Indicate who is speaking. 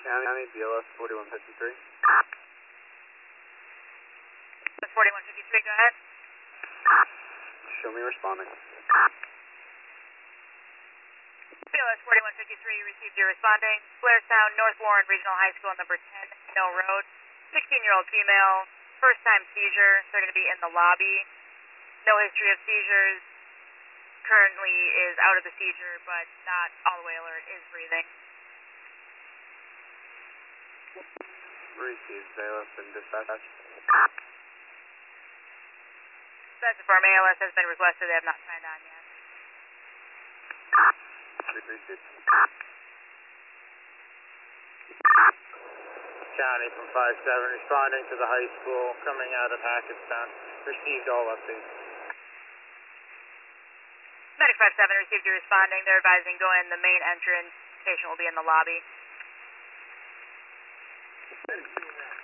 Speaker 1: County, BLS 4153.
Speaker 2: That's 4153, go ahead.
Speaker 1: Show me responding.
Speaker 2: BLS 4153, you received your responding. Blairstown, North Warren Regional High School, number 10, Mill Road. 16-year-old female, first time seizure. They're going to be in the lobby. No history of seizures. Currently is out of the seizure, but not all the way alert, is breathing.
Speaker 1: Received, ALS and dispatch.
Speaker 2: Specified ALS has been requested. They have not signed on yet.
Speaker 1: Received.
Speaker 3: County from 5-7, responding to the high school, coming out of Hackettstown. Received all updates.
Speaker 2: Medic 5-7 received your responding. They're advising go in the main entrance. Patient will be in the lobby.